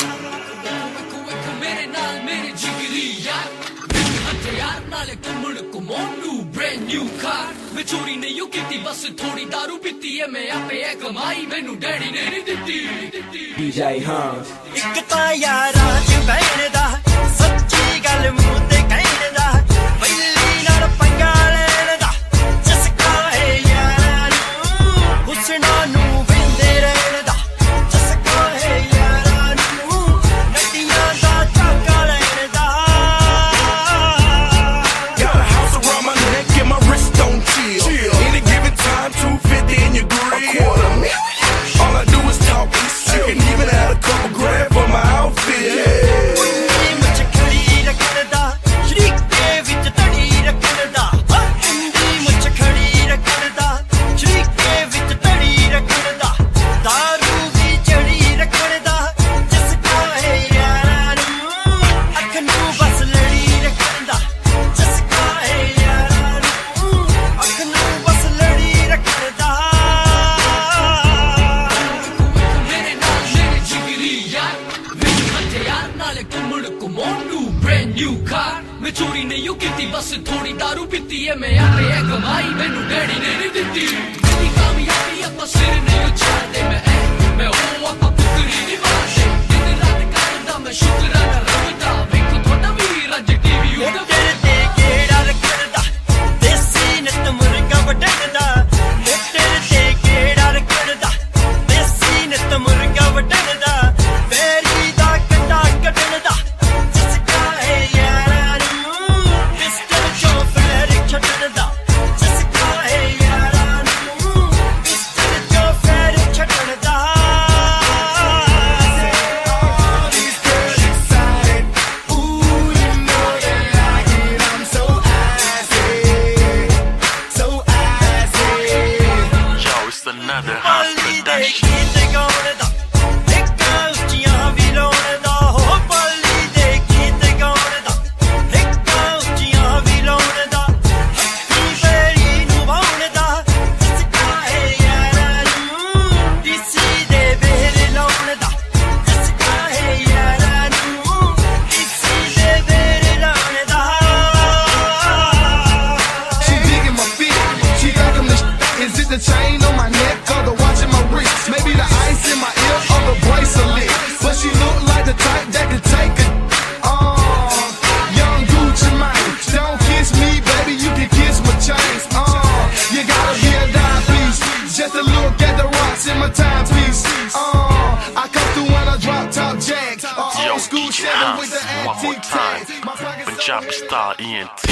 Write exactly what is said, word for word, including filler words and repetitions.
ਮੇਰੇ ਨਾਲ ਮੇਰੇ ਜਿਗਰੀ ਯਾਰ ਹਥਿਆਰ ਨਾਲੇ ਘੁੰਮਣ ਘੁਮਾਉਣੂ brand new car ਮੈਂ ਚੋਰੀ ਨਹੀਂ ਉਹ ਕੀਤੀ ਬਸ ਥੋੜੀ ਦਾਰੂ ਪੀਤੀ ਐ ਮੈਂ ਆਪੇ ਐ ਕਮਾਈ ਮੈਨੂੰ ਡੈਡੀ ਨੇ ਨਹੀਂ ਦਿੱਤੀ D J Hans ਇੱਕ ਤਾਂ ਯਾਰਾਂ ਚ ਬਹਿਣ ਦਾ ਸੱਚੀ ਗੱਲ ਮੂੰਹ ਤੇ ਕਹਿਣ ਦਾ ਪਹਿਲੀ ਨਾਲ ਪੰਗਾ ਲੈਣ ਦਾ ਚਸਕਾ ਹੈ ਯਾਰਾਂ ਨੂੰ ਹੁਸਨਾਂ ਨੂੰ ਵਿੰਦੇ ਰਹਿਣ ਦਾ ਚਸਕਾ ਹੈ ਯਾਰਾਂ ਨੂੰ ਨੱਟੀਆਂ ਦਾ ਝਾਕਾ ਲੈਣ ਦਾ Got a house around my neck and my wrist don't chill. Any given time, two fifty in your grill. A quarter million. All I do is talk. I can even add a couple grand for my outfit. Yeah. brand new car ਮੈਂ ਚੋਰੀ ਨਹੀਂ ਉਹ ਕੀਤੀ ਬਸ ਥੋੜੀ ਦਾਰੂ ਪੀਤੀ ਐ ਮੈਂ ਆਪੇ ਐ ਕਮਾਈ ਮੈਨੂੰ ਡੈਡੀ ਨੇ ਨਹੀਂ ਦਿੱਤੀ ਮੇਰੀ ਕਾਮਯਾਬੀ ਆਪਾਂ ਸਿਰ ਨਹੀਂ ਉਛਾਲਦੇ ਮੈਂ ਐ ਮੈਂ ਉਹ ਆਪਾਂ ਪੁੱਤਰੀ ਨਹੀਂ ਮਾਰਦੇ ਦਿਨ ਰਾਤ ਕਰਦਾ ਮੈਂ ਸ਼ੁਕਰਾਨਾ ਰੱਬ ਦਾ ਵੇਖੋ ਤੁਹਾਡਾ ਵੀਰ ਅੱਜ ਟੀਵੀ ਉੱਤੇ ਤੇਰੇ ਤੇ ਕਿਹੜਾ ਰੱਖਦਾ ਦੇਸੀ ਨੱਤ ਮੁਰਗਾ ਵਟਣਦਾ ਤੇਰੇ ਤੇ ਕਿਹੜਾ ਰੱਖਦਾ ਦੇਸੀ ਨੱਤ ਮੁਰਗਾ ਵਟਣਦਾ ਫੇਰੀ ਦਾ ਕੰਡਾ ਕੱਢਣਦਾ Another Hans production. The chain on my neck or the watch in my wrist, maybe the ice in my ear or the bracelet, but she look like the type that could take it. Uh, young Gucci Mane, don't kiss me, baby, you can kiss my chains. Uh, you gotta be a dime piece, just to look at the rocks in my timepiece. Uh, I come through when I drop top jacks, or old school Chevy with the antique tags. Punjabi Star E N T.